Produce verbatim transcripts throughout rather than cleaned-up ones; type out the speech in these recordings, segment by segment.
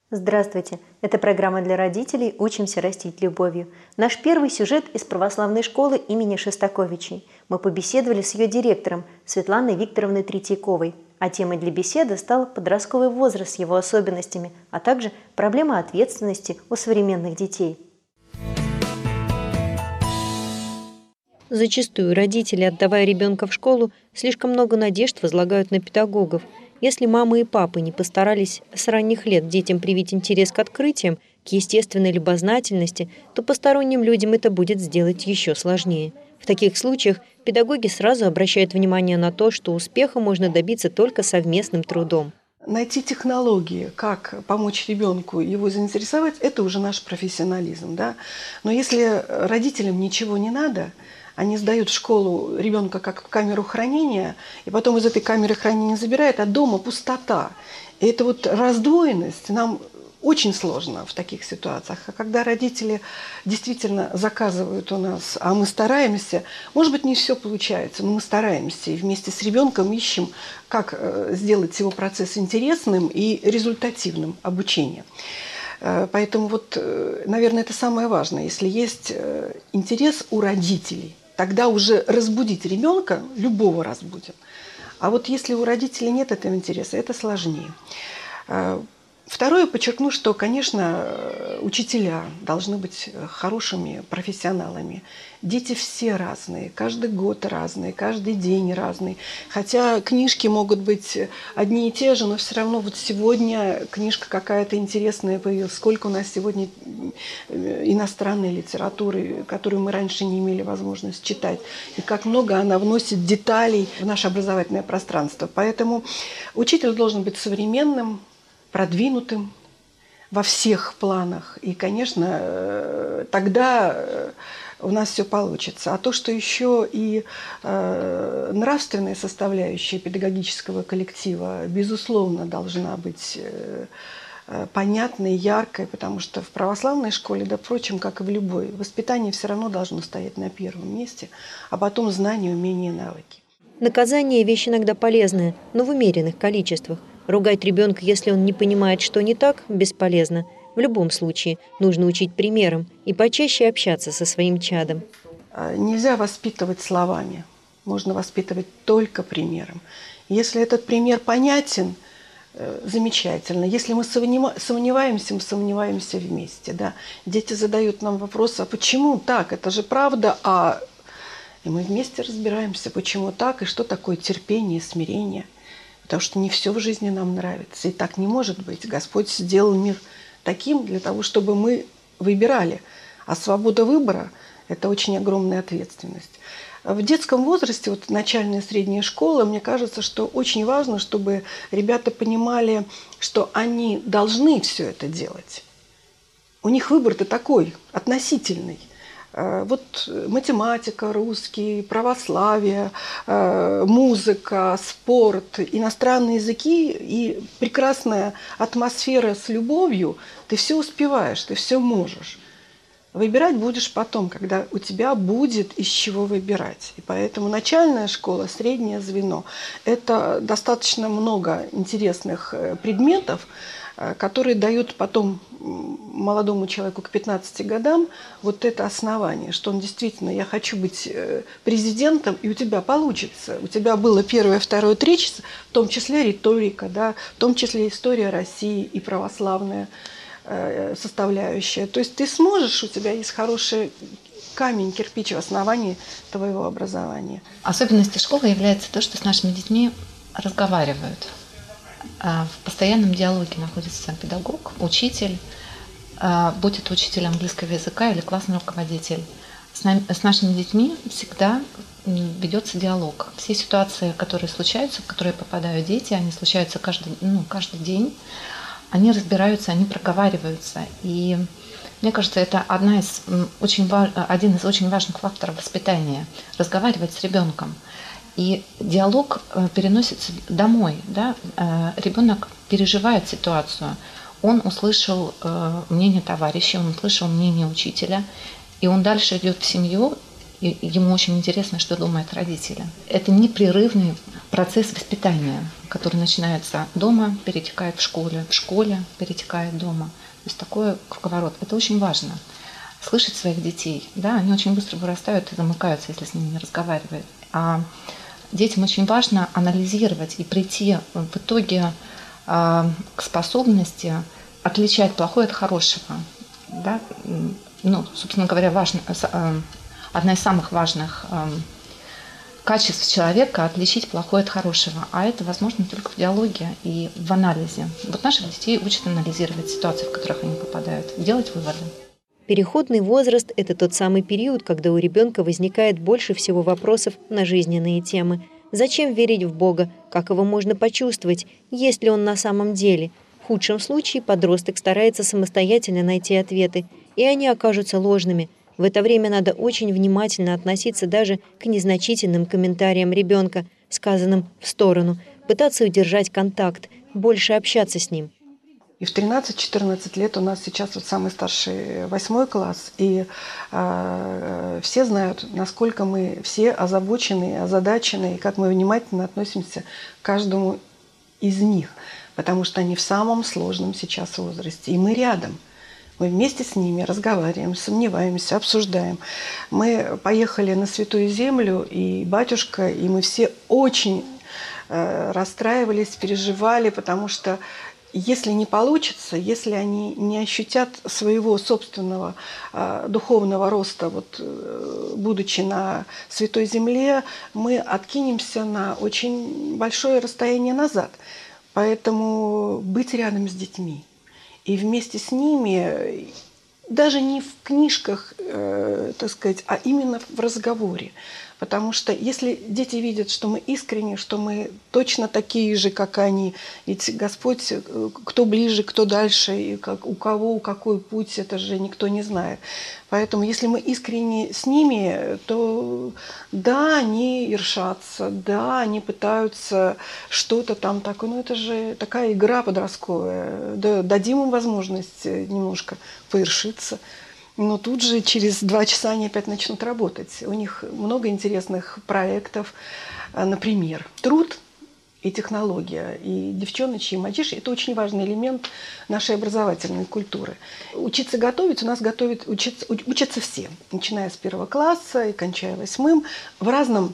Здравствуйте! Это программа для родителей «Учимся растить любовью». Наш первый сюжет из православной школы имени Шостаковичей. Мы побеседовали с ее директором Светланой Викторовной Третьяковой, а темой для беседы стал подростковый возраст с его особенностями, а также проблема ответственности у современных детей. Зачастую родители, отдавая ребенка в школу, слишком много надежд возлагают на педагогов. Если мамы и папы не постарались с ранних лет детям привить интерес к открытиям, к естественной любознательности, то посторонним людям это будет сделать еще сложнее. В таких случаях педагоги сразу обращают внимание на то, что успеха можно добиться только совместным трудом. Найти технологии, как помочь ребенку его заинтересовать, это уже наш профессионализм. Да? Но если родителям ничего не надо, они сдают в школу ребенка как в камеру хранения, и потом из этой камеры хранения забирают, а дома пустота. И эта вот раздвоенность нам очень сложно в таких ситуациях. А когда родители действительно заказывают у нас, а мы стараемся, может быть, не все получается, но мы стараемся и вместе с ребенком ищем, как сделать его процесс интересным и результативным обучения. Поэтому вот, наверное, это самое важное. Если есть интерес у родителей, тогда уже разбудить ребенка, любого разбудим. А вот если у родителей нет этого интереса, это сложнее. Второе, подчеркну, что, конечно, учителя должны быть хорошими профессионалами. Дети все разные, каждый год разные, каждый день разный. Хотя книжки могут быть одни и те же, но все равно вот сегодня книжка какая-то интересная появилась. Сколько у нас сегодня иностранной литературы, которую мы раньше не имели возможности читать. И как много она вносит деталей в наше образовательное пространство. Поэтому учитель должен быть современным, продвинутым во всех планах. И, конечно, тогда у нас все получится. А то, что еще и э, нравственная составляющая педагогического коллектива, безусловно, должна быть э, понятной, яркой, потому что в православной школе, да, впрочем, как и в любой, воспитание все равно должно стоять на первом месте, а потом знания, умения, навыки. Наказание – вещь иногда полезная, но в умеренных количествах. Ругать ребенка, если он не понимает, что не так, бесполезно. В любом случае нужно учить примером и почаще общаться со своим чадом. Нельзя воспитывать словами, можно воспитывать только примером. Если этот пример понятен, замечательно. Если мы сомневаемся, мы сомневаемся вместе. Да? Дети задают нам вопрос, а почему так? Это же правда, а... И мы вместе разбираемся, почему так, и что такое терпение, смирение. Потому что не все в жизни нам нравится. И так не может быть. Господь сделал мир таким для того, чтобы мы выбирали. А свобода выбора – это очень огромная ответственность. В детском возрасте, вот начальная и средняя школа, мне кажется, что очень важно, чтобы ребята понимали, что они должны все это делать. У них выбор-то такой, относительный. Вот математика, русский, православие, музыка, спорт, иностранные языки и прекрасная атмосфера с любовью, ты все успеваешь, ты все можешь. Выбирать будешь потом, когда у тебя будет из чего выбирать. И поэтому начальная школа, среднее звено – это достаточно много интересных предметов, которые дают потом молодому человеку к пятнадцати годам вот это основание, что он действительно, я хочу быть президентом, и у тебя получится. У тебя было первое, второе, третье, в том числе риторика, да, в том числе история России и православная составляющая. То есть ты сможешь, у тебя есть хороший камень, кирпич в основании твоего образования. Особенностью школы является то, что с нашими детьми разговаривают. В постоянном диалоге находится педагог, учитель, будь это учитель английского языка или классный руководитель. С, нами, с нашими детьми всегда ведется диалог. Все ситуации, которые случаются, в которые попадают дети, они случаются каждый, ну, каждый день, они разбираются, они проговариваются. И мне кажется, это одна из, очень, один из очень важных факторов воспитания – разговаривать с ребенком. И диалог переносится домой. Да? Ребенок переживает ситуацию. Он услышал мнение товарища, он услышал мнение учителя, и он дальше идет в семью, и ему очень интересно, что думают родители. Это непрерывный процесс воспитания. который начинается дома, перетекает в школе, в школе перетекает дома. То есть такой круговорот. Это очень важно. Слышать своих детей. Да, они очень быстро вырастают и замыкаются, если с ними не разговаривать. А детям очень важно анализировать и прийти в итоге э, к способности отличать плохое от хорошего. Да? Ну, собственно говоря, важно, э, одна из самых важных э, качеств человека – отличить плохое от хорошего. А это возможно только в диалоге и в анализе. Вот наших детей учат анализировать ситуации, в которых они попадают, делать выводы. Переходный возраст – это тот самый период, когда у ребенка возникает больше всего вопросов на жизненные темы. Зачем верить в Бога? Как его можно почувствовать? Есть ли он на самом деле? В худшем случае подросток старается самостоятельно найти ответы, и они окажутся ложными. В это время надо очень внимательно относиться даже к незначительным комментариям ребенка, сказанным в сторону, пытаться удержать контакт, больше общаться с ним. И в тринадцать-четырнадцать лет у нас сейчас вот самый старший восьмой класс, и э, все знают, насколько мы все озабочены, озадачены, и как мы внимательно относимся к каждому из них, потому что они в самом сложном сейчас возрасте, и мы рядом. Мы вместе с ними разговариваем, сомневаемся, обсуждаем. Мы поехали на Святую Землю, и батюшка, и мы все очень э, расстраивались, переживали, потому что если не получится, если они не ощутят своего собственного э, духовного роста, вот, э, будучи на Святой Земле, мы откинемся на очень большое расстояние назад. Поэтому быть рядом с детьми и вместе с ними, даже не в книжках, э, так сказать, а именно в разговоре. Потому что если дети видят, что мы искренне, что мы точно такие же, как они, ведь Господь, кто ближе, кто дальше, и как, у кого, какой путь, это же никто не знает. Поэтому если мы искренне с ними, то да, они ершатся, да, они пытаются что-то там такое, но это же такая игра подростковая. Да, дадим им возможность немножко поершиться. Но тут же через два часа они опять начнут работать. У них много интересных проектов. Например, труд и технология, и девчоночи, и мальчиши – это очень важный элемент нашей образовательной культуры. Учиться готовить у нас готовят, учатся, учатся все, начиная с первого класса и кончая восьмым, в разном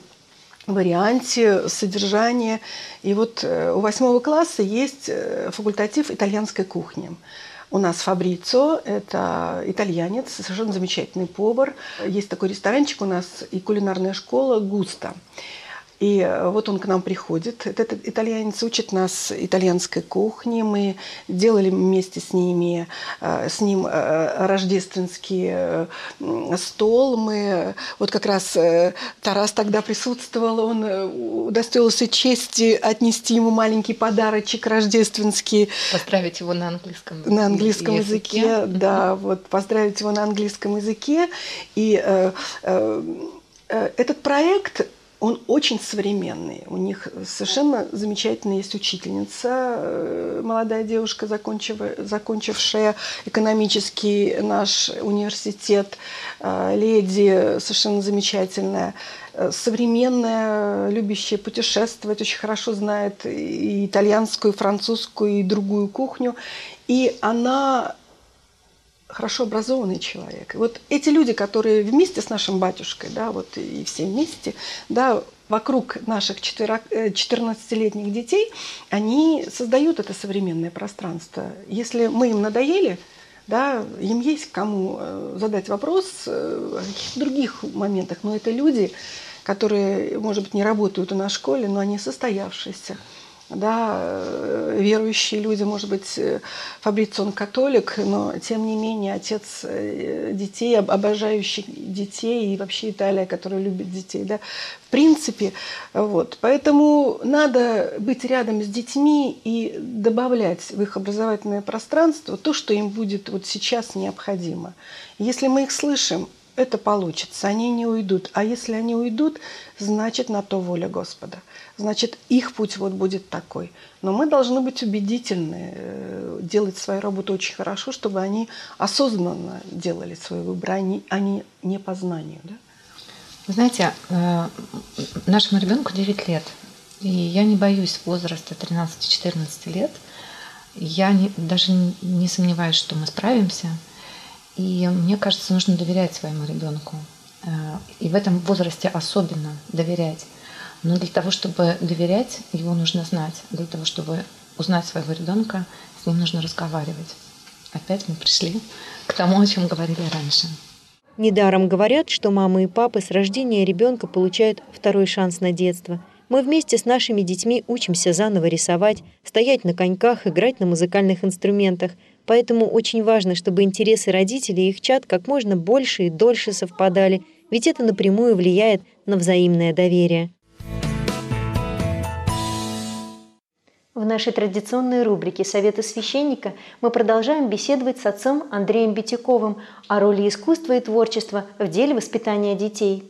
варианте содержания. И вот у восьмого класса есть факультатив итальянской кухни. У нас Фабрицио, это итальянец, совершенно замечательный повар. Есть такой ресторанчик у нас и кулинарная школа «Густо». И вот он к нам приходит. Этот итальянец учит нас итальянской кухне. Мы делали вместе с ними, с ним рождественский стол. Мы, вот как раз Тарас тогда присутствовал, он удостоился чести отнести ему маленький подарочек рождественский. Поздравить его на английском языке. На английском языке, языке да. Uh-huh. Вот, поздравить его на английском языке. И э, э, этот проект... Он очень современный. У них совершенно замечательная есть учительница, молодая девушка, закончившая экономический наш университет, леди совершенно замечательная, современная, любящая путешествовать, очень хорошо знает и итальянскую, и французскую, и другую кухню. И она... хорошо образованный человек. И вот эти люди, которые вместе с нашим батюшкой, да, вот и все вместе, да, вокруг наших четырнадцатилетних детей, они создают это современное пространство. Если мы им надоели, да, им есть кому задать вопрос о каких-то других моментах, но это люди, которые, может быть, не работают у нас в школе, но они состоявшиеся. Да, верующие люди, может быть, Фабрицио он католик, но тем не менее отец детей, обожающих детей, и вообще Италия, которая любит детей, да, в принципе, вот. Поэтому надо быть рядом с детьми и добавлять в их образовательное пространство то, что им будет вот сейчас необходимо. Если мы их слышим, это получится, они не уйдут. А если они уйдут, значит, на то воля Господа. Значит, их путь вот будет такой. Но мы должны быть убедительны, делать свою работу очень хорошо, чтобы они осознанно делали свой выбор, а не не по знанию. Да? Вы знаете, нашему ребенку девять лет. И я не боюсь возраста тринадцати-четырнадцати лет. Я не, даже не сомневаюсь, что мы справимся. И мне кажется, нужно доверять своему ребенку. И в этом возрасте особенно доверять. Но для того, чтобы доверять, его нужно знать. Для того, чтобы узнать своего ребенка, с ним нужно разговаривать. Опять мы пришли к тому, о чем говорили раньше. Недаром говорят, что мамы и папы с рождения ребенка получают второй шанс на детство. Мы вместе с нашими детьми учимся заново рисовать, стоять на коньках, играть на музыкальных инструментах. Поэтому очень важно, чтобы интересы родителей и их чад как можно больше и дольше совпадали, ведь это напрямую влияет на взаимное доверие. В нашей традиционной рубрике «Советы священника» мы продолжаем беседовать с отцом Андреем Битяковым о роли искусства и творчества в деле воспитания детей.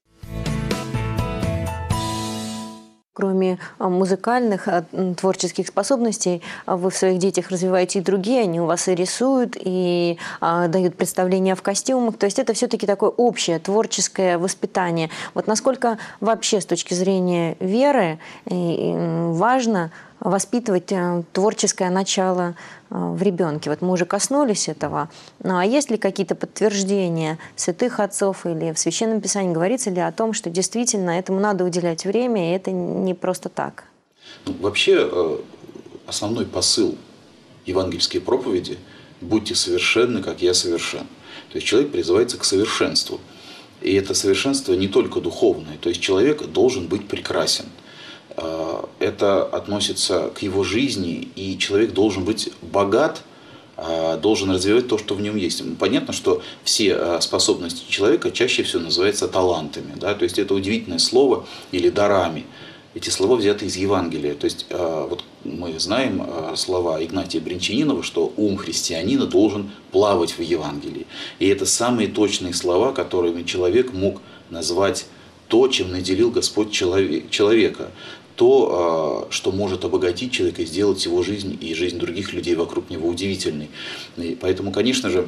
Кроме музыкальных, творческих способностей, вы в своих детях развиваете и другие, они у вас и рисуют, и а, дают представления в костюмах. То есть это все-таки такое общее творческое воспитание. Вот насколько вообще с точки зрения веры важно воспитывать творческое начало в ребенке. Вот мы уже коснулись этого. Ну а есть ли какие-то подтверждения святых отцов или в Священном Писании говорится ли о том, что действительно этому надо уделять время, и это не просто так? Вообще основной посыл евангельской проповеди – будьте совершенны, как я совершен. То есть человек призывается к совершенству. И это совершенство не только духовное. То есть человек должен быть прекрасен. Это относится к его жизни, и человек должен быть богат, должен развивать то, что в нем есть. Понятно, что все способности человека чаще всего называются талантами, да? То есть это удивительное слово или дарами. Эти слова взяты из Евангелия. То есть вот мы знаем слова Игнатия Брянчанинова, что ум христианина должен плавать в Евангелии. И это самые точные слова, которыми человек мог назвать то, чем наделил Господь человека. То, что может обогатить человека и сделать его жизнь и жизнь других людей вокруг него удивительной. И поэтому, конечно же,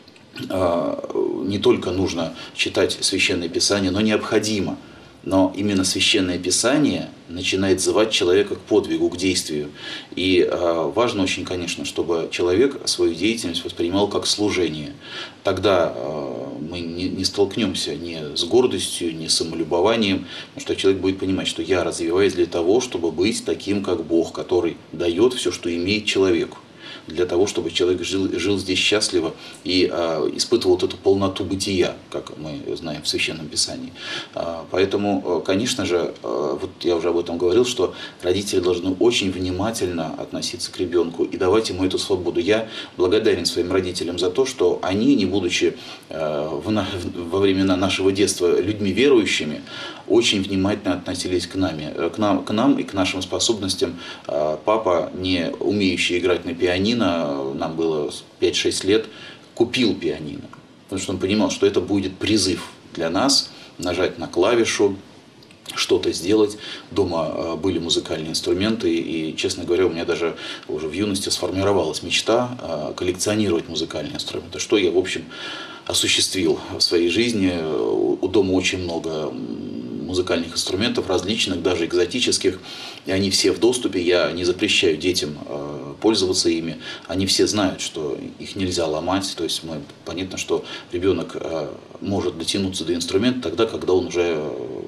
не только нужно читать Священное Писание, но необходимо. Но именно Священное Писание начинает звать человека к подвигу, к действию. И важно очень, конечно, чтобы человек свою деятельность воспринимал как служение. Тогда мы не столкнемся ни с гордостью, ни с самолюбованием, потому что человек будет понимать, что я развиваюсь для того, чтобы быть таким, как Бог, который дает все, что имеет человеку, для того, чтобы человек жил, жил здесь счастливо и а, испытывал вот эту полноту бытия, как мы знаем в Священном Писании. А, поэтому, конечно же, а, вот я уже об этом говорил, что родители должны очень внимательно относиться к ребенку и давать ему эту свободу. Я благодарен своим родителям за то, что они, не будучи а, в, во времена нашего детства людьми верующими, очень внимательно относились к, нами, к, нам, к нам и к нашим способностям. Папа, не умеющий играть на пианино, нам было пять-шесть лет, купил пианино, потому что он понимал, что это будет призыв для нас нажать на клавишу, что-то сделать. Дома были музыкальные инструменты, и, честно говоря, у меня даже уже в юности сформировалась мечта коллекционировать музыкальные инструменты, что я, в общем, осуществил в своей жизни. У дома очень много музыкальных инструментов, различных, даже экзотических, и они все в доступе. Я не запрещаю детям пользоваться ими. Они все знают, что их нельзя ломать. То есть мы, понятно, что ребенок может дотянуться до инструмента тогда, когда он уже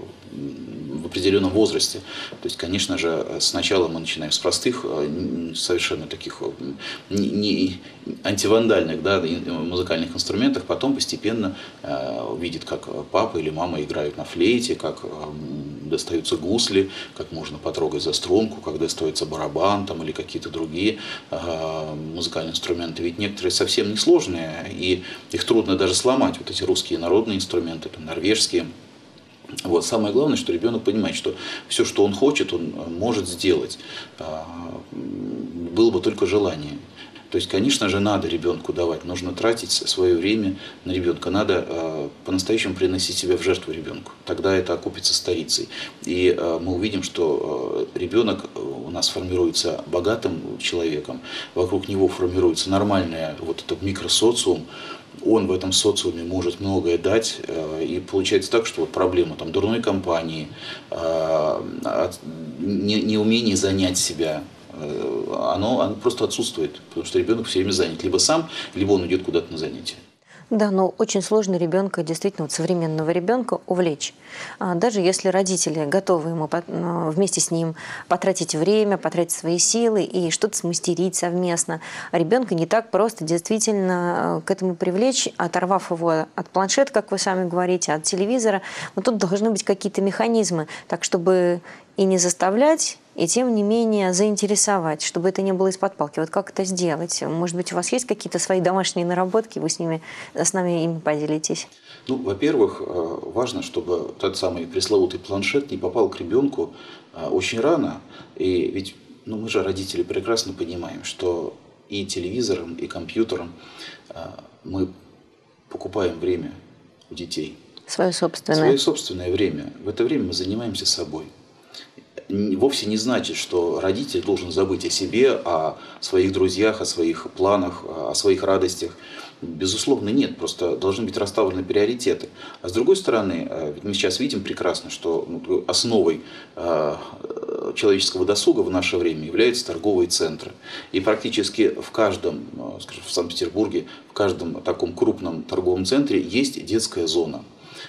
в определенном возрасте. То есть, конечно же, сначала мы начинаем с простых, совершенно таких не антивандальных, да, музыкальных инструментов, потом постепенно э, видит, как папа или мама играют на флейте, как э, достаются гусли, как можно потрогать за струнку, как достается барабан там, или какие-то другие э, музыкальные инструменты. Ведь некоторые совсем не сложные, и их трудно даже сломать. Вот эти русские народные инструменты, там, норвежские. Вот. Самое главное, что ребенок понимает, что все, что он хочет, он может сделать. Было бы только желание. То есть, конечно же, надо ребенку давать, нужно тратить свое время на ребенка, надо по-настоящему приносить себя в жертву ребенку. Тогда это окупится сторицей. И мы увидим, что ребенок у нас формируется богатым человеком, вокруг него формируется нормальный вот этот микросоциум, он в этом социуме может многое дать, и получается так, что вот проблема там, дурной компании, неумение занять себя, оно, оно просто отсутствует, потому что ребенок все время занят, либо сам, либо он идет куда-то на занятия. Да, но очень сложно ребенка, действительно, вот современного ребенка увлечь. А даже если родители готовы ему вместе с ним потратить время, потратить свои силы и что-то смастерить совместно, ребенка не так просто действительно к этому привлечь, оторвав его от планшета, как вы сами говорите, от телевизора. Но тут должны быть какие-то механизмы, так чтобы и не заставлять, и тем не менее заинтересовать, чтобы это не было из-под палки. Вот как это сделать? Может быть, у вас есть какие-то свои домашние наработки, вы с ними, с нами ими поделитесь? Ну, во-первых, важно, чтобы тот самый пресловутый планшет не попал к ребенку очень рано. И ведь ну, мы же, родители, прекрасно понимаем, что и телевизором, и компьютером мы покупаем время у детей. Свое собственное. Свое собственное время. В это время мы занимаемся собой. Вовсе не значит, что родитель должен забыть о себе, о своих друзьях, о своих планах, о своих радостях. Безусловно, нет, просто должны быть расставлены приоритеты. А с другой стороны, ведь мы сейчас видим прекрасно, что основой человеческого досуга в наше время являются торговые центры. И практически в каждом, скажем, в Санкт-Петербурге, в каждом таком крупном торговом центре есть детская зона.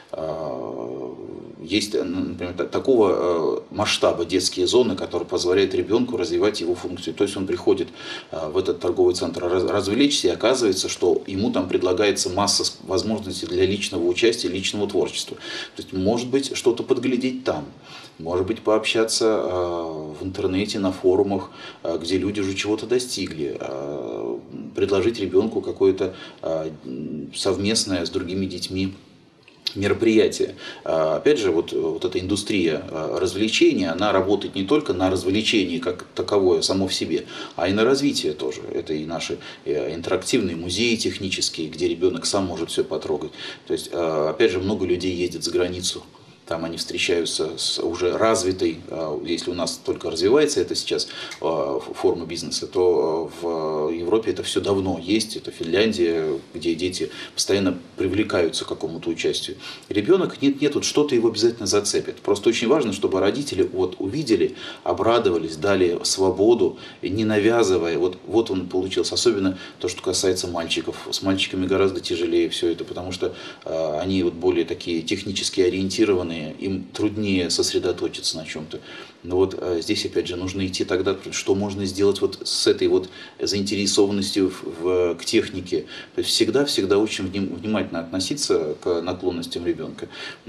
Есть, например, такого масштаба детские зоны, которые позволяют ребенку развивать его функцию. То есть он приходит в этот торговый центр развлечься, и оказывается, что ему там предлагается масса возможностей для личного участия, личного творчества. То есть, может быть, что-то подглядеть там, может быть, пообщаться в интернете, на форумах, где люди уже чего-то достигли, предложить ребенку какое-то совместное с другими детьми мероприятие. Опять же, вот, вот эта индустрия развлечения, она работает не только на развлечении как таковое само в себе, а и на развитие тоже. Это и наши интерактивные музеи технические, где ребенок сам может все потрогать. То есть, опять же, много людей ездит за границу. Там они встречаются с уже развитой, если у нас только развивается это сейчас форма бизнеса, то в Европе это все давно есть. Это Финляндия, где дети постоянно привлекаются к какому-то участию. Ребенок, нет-нет, вот что-то его обязательно зацепит. Просто очень важно, чтобы родители вот увидели, обрадовались, дали свободу, не навязывая. Вот, вот он получился. Особенно то, что касается мальчиков. С мальчиками гораздо тяжелее все это, потому что они вот более такие технически ориентированные, им труднее сосредоточиться на чем-то. Но вот здесь, опять же, нужно идти тогда, что можно сделать вот с этой вот заинтересованностью в, в, к технике. То есть всегда-всегда очень внимательно относиться к наклонностям ребенка.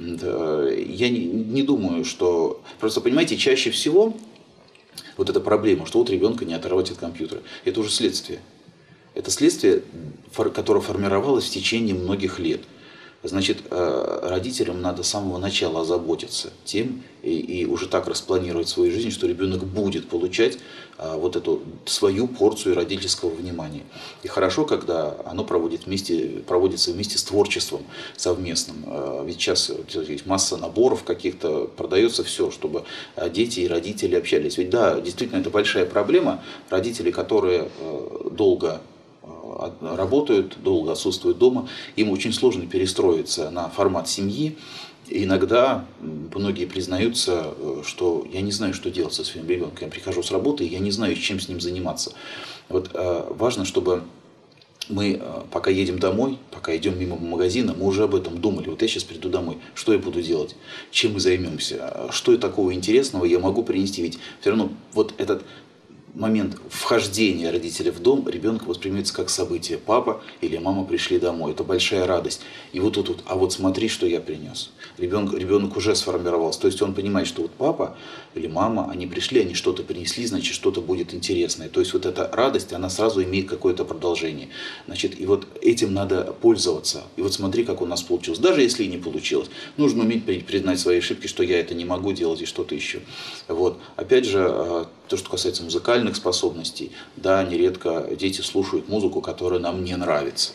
Я не, не думаю, что... Просто, понимаете, чаще всего вот эта проблема, что вот ребенка не оторвать от компьютера, это уже следствие. Это следствие, которое формировалось в течение многих лет. Значит, родителям надо с самого начала озаботиться тем и, и уже так распланировать свою жизнь, что ребенок будет получать вот эту свою порцию родительского внимания. И хорошо, когда оно проводит вместе, проводится вместе с творчеством совместным. Ведь сейчас есть масса наборов каких-то, продается все, чтобы дети и родители общались. Ведь да, действительно, это большая проблема. Родители, которые долго работают, долго отсутствуют дома, им очень сложно перестроиться на формат семьи. И иногда многие признаются, что я не знаю, что делать со своим ребенком. Я прихожу с работы, и я не знаю, чем с ним заниматься. Вот важно, чтобы мы, пока едем домой, пока идем мимо магазина, мы уже об этом думали. Вот я сейчас приду домой, что я буду делать, чем мы займемся, что такого интересного я могу принести. Ведь все равно вот этот момент вхождения родителя в дом ребенок воспринимается как событие. Папа или мама пришли домой. Это большая радость. И вот тут вот, а вот смотри, что я принес. Ребенок, ребенок уже сформировался. То есть он понимает, что вот папа или мама, они пришли, они что-то принесли, значит, что-то будет интересное. То есть вот эта радость, она сразу имеет какое-то продолжение. Значит, и вот этим надо пользоваться. И вот смотри, как у нас получилось. Даже если и не получилось. Нужно уметь признать свои ошибки, что я это не могу делать и что-то еще. Вот. Опять же, то, что касается музыкальных способностей, да, нередко дети слушают музыку, которая нам не нравится.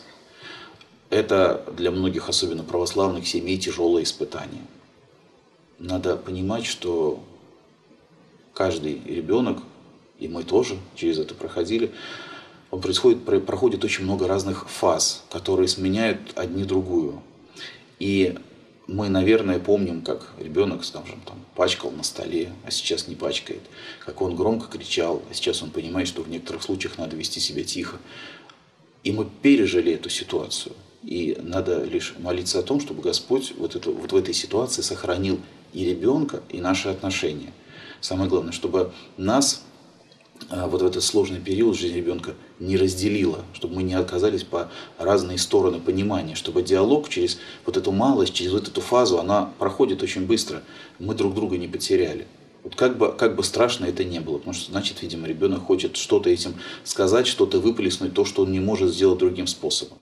Это для многих, особенно православных семей, тяжелое испытание. Надо понимать, что каждый ребенок, и мы тоже через это проходили, он происходит, проходит очень много разных фаз, которые сменяют одни другую. И мы, наверное, помним, как ребенок, скажем, там, пачкал на столе, а сейчас не пачкает, как он громко кричал, а сейчас он понимает, что в некоторых случаях надо вести себя тихо. И мы пережили эту ситуацию. И надо лишь молиться о том, чтобы Господь вот, это, вот в этой ситуации сохранил и ребенка, и наши отношения. Самое главное, чтобы нас вот в этот сложный период жизни ребенка не разделило, чтобы мы не оказались по разные стороны понимания, чтобы диалог через вот эту малость, через вот эту фазу, она проходит очень быстро, мы друг друга не потеряли. Вот как бы, как бы страшно это не было, потому что, значит, видимо, ребенок хочет что-то этим сказать, что-то выплеснуть, то, что он не может сделать другим способом.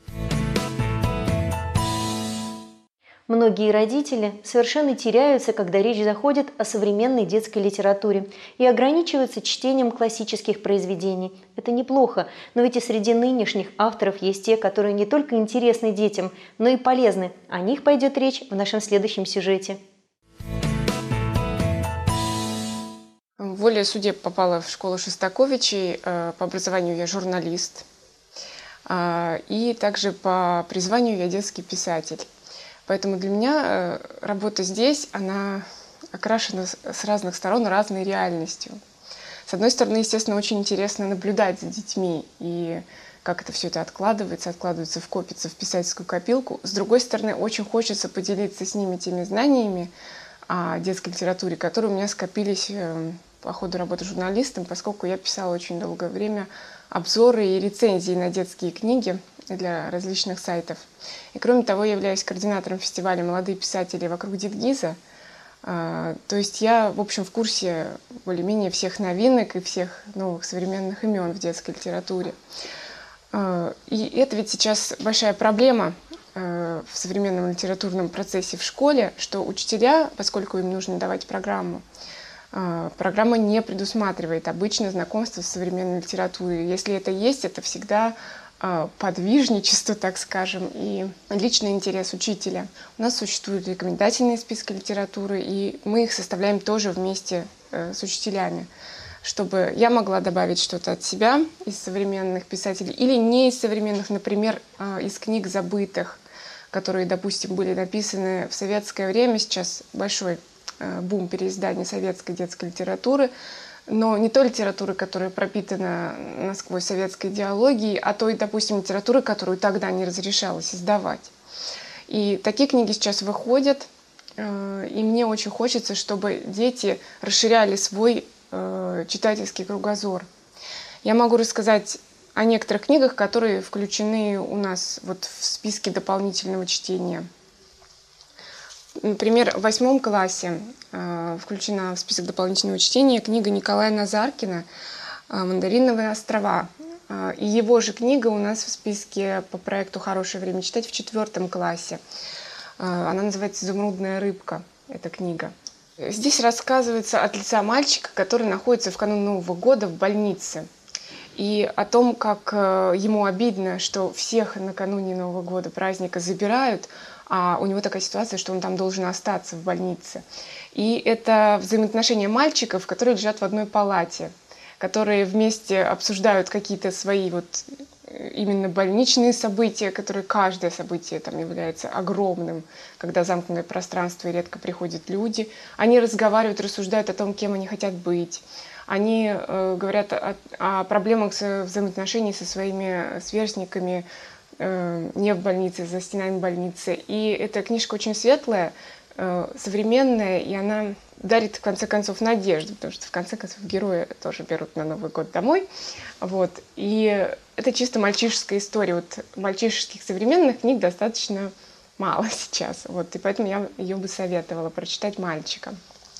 Многие родители совершенно теряются, когда речь заходит о современной детской литературе и ограничиваются чтением классических произведений. Это неплохо, но ведь и среди нынешних авторов есть те, которые не только интересны детям, но и полезны. О них пойдет речь в нашем следующем сюжете. Волей судеб попала в школу Шостаковичей. По образованию я журналист. И также по призванию я детский писатель. Поэтому для меня работа здесь, она окрашена с разных сторон разной реальностью. С одной стороны, естественно, очень интересно наблюдать за детьми и как это все это откладывается, откладывается в копится в писательскую копилку. С другой стороны, очень хочется поделиться с ними теми знаниями о детской литературе, которые у меня скопились по ходу работы журналистом, поскольку я писала очень долгое время обзоры и рецензии на детские книги для различных сайтов. И кроме того, я являюсь координатором фестиваля «Молодые писатели вокруг Дитгиза». То есть я, в общем, в курсе более-менее всех новинок и всех новых современных имен в детской литературе. И это ведь сейчас большая проблема в современном литературном процессе в школе, что учителя, поскольку им нужно давать программу, программа не предусматривает обычно знакомство с современной литературой. Если это есть, это всегда подвижничество, так скажем, и личный интерес учителя. У нас существуют рекомендательные списки литературы, и мы их составляем тоже вместе с учителями, чтобы я могла добавить что-то от себя из современных писателей или не из современных, например, из книг забытых, которые, допустим, были написаны в советское время. Сейчас большой бум переиздания советской детской литературы, но не той литературы, которая пропитана насквозь советской идеологией, а той, допустим, литературы, которую тогда не разрешалось издавать. И такие книги сейчас выходят, и мне очень хочется, чтобы дети расширяли свой читательский кругозор. Я могу рассказать о некоторых книгах, которые включены у нас вот в списке дополнительного чтения. Например, в восьмом классе э, включена в список дополнительного чтения книга Николая Назаркина «Мандариновые острова». Э, и его же книга у нас в списке по проекту «Хорошее время читать» в четвертом классе. Э, она называется «Изумрудная рыбка», эта книга. Здесь рассказывается от лица мальчика, который находится в канун Нового года в больнице. И о том, как э, ему обидно, что всех накануне Нового года праздника забирают, а у него такая ситуация, что он там должен остаться в больнице. И это взаимоотношения мальчиков, которые лежат в одной палате, которые вместе обсуждают какие-то свои вот именно больничные события, которые каждое событие там является огромным, когда замкнутое пространство и редко приходят люди. Они разговаривают, рассуждают о том, кем они хотят быть. Они э, говорят о, о проблемах взаимоотношений со своими сверстниками, не в больнице, за стенами больницы. И эта книжка очень светлая, современная, и она дарит, в конце концов, надежду, потому что, в конце концов, герои тоже берут на Новый год домой. Вот. И это чисто мальчишеская история. Вот мальчишеских современных книг достаточно мало сейчас. Вот. И поэтому я ее бы советовала прочитать мальчикам.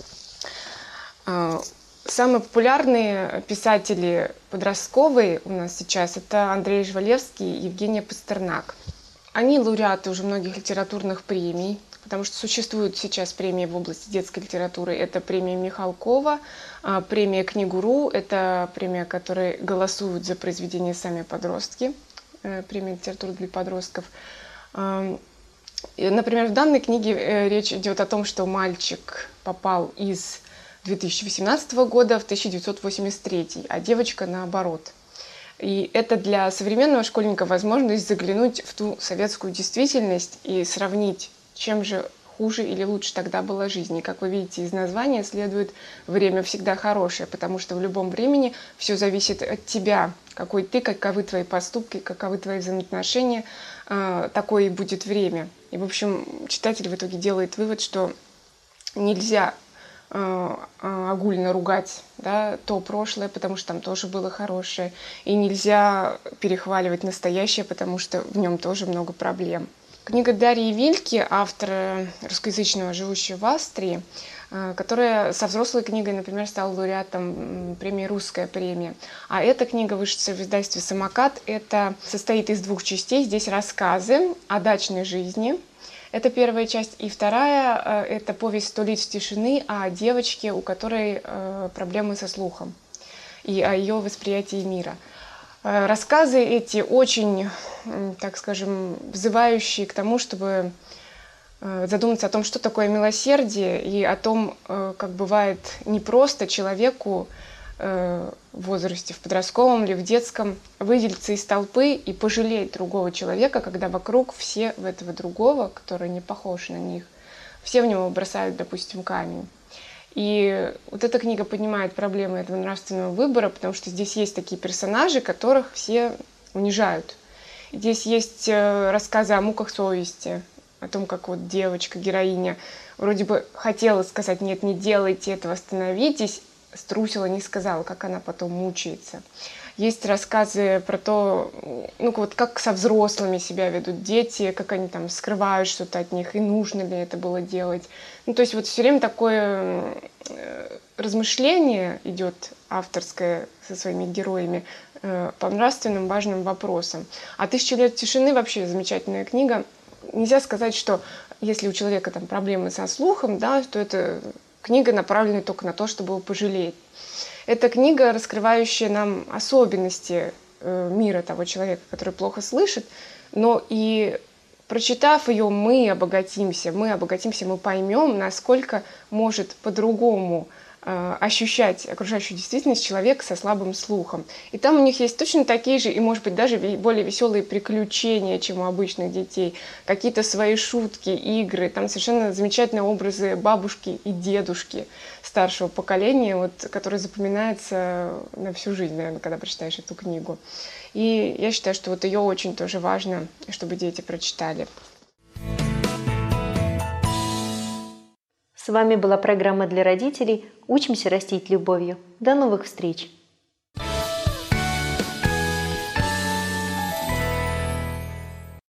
Самые популярные писатели подростковые у нас сейчас — это Андрей Жвалевский и Евгения Пастернак. Они лауреаты уже многих литературных премий, потому что существуют сейчас премии в области детской литературы. Это премия Михалкова, премия Книгу.ру, это премия, которой голосуют за произведения сами подростки, премия литературы для подростков. Например, в данной книге речь идет о том, что мальчик попал из две тысячи восемнадцатого года в тысяча девятьсот восемьдесят третий, а девочка наоборот. И это для современного школьника возможность заглянуть в ту советскую действительность и сравнить, чем же хуже или лучше тогда была жизнь. И, как вы видите, из названия следует «время всегда хорошее», потому что в любом времени все зависит от тебя, какой ты, каковы твои поступки, каковы твои взаимоотношения, такое и будет время. И, в общем, читатель в итоге делает вывод, что нельзя огульно ругать, да, то прошлое, потому что там тоже было хорошее, и нельзя перехваливать настоящее, потому что в нем тоже много проблем. Книга Дарьи Вильке, автора русскоязычного, живущего в Австрии, которая со взрослой книгой, например, стала лауреатом премии «Русская премия». А эта книга вышла в издательстве «Самокат». Это состоит из двух частей. Здесь рассказы о дачной жизни. Это первая часть. И вторая – это повесть «Сто лиц тишины» о девочке, у которой проблемы со слухом, и о ее восприятии мира. Рассказы эти очень, так скажем, взывающие к тому, чтобы задуматься о том, что такое милосердие, и о том, как бывает непросто человеку в возрасте, в подростковом или в детском, выделиться из толпы и пожалеть другого человека, когда вокруг все в этого другого, который не похож на них, все в него бросают, допустим, камень. И вот эта книга поднимает проблемы этого нравственного выбора, потому что здесь есть такие персонажи, которых все унижают. Здесь есть рассказы о муках совести, о том, как вот девочка, героиня, вроде бы хотела сказать: нет, не делайте этого, остановитесь, струсила, не сказала, как она потом мучается. Есть рассказы про то, ну вот как со взрослыми себя ведут дети, как они там скрывают что-то от них, и нужно ли это было делать. Ну, то есть вот все время такое размышление идет авторское со своими героями по нравственным важным вопросам. А «Тысяча лет тишины» вообще замечательная книга. Нельзя сказать, что если у человека там проблемы со слухом, да, то это книга, направленная только на то, чтобы его пожалеть. Это книга, раскрывающая нам особенности мира того человека, который плохо слышит, но и прочитав ее, мы обогатимся, мы обогатимся, мы поймем, насколько может по-другому ощущать окружающую действительность человек со слабым слухом. И там у них есть точно такие же и, может быть, даже более веселые приключения, чем у обычных детей. Какие-то свои шутки, игры. Там совершенно замечательные образы бабушки и дедушки старшего поколения, вот, которые запоминаются на всю жизнь, наверное, когда прочитаешь эту книгу. И я считаю, что вот ее очень тоже важно, чтобы дети прочитали. С вами была программа для родителей «Учимся растить любовью». До новых встреч!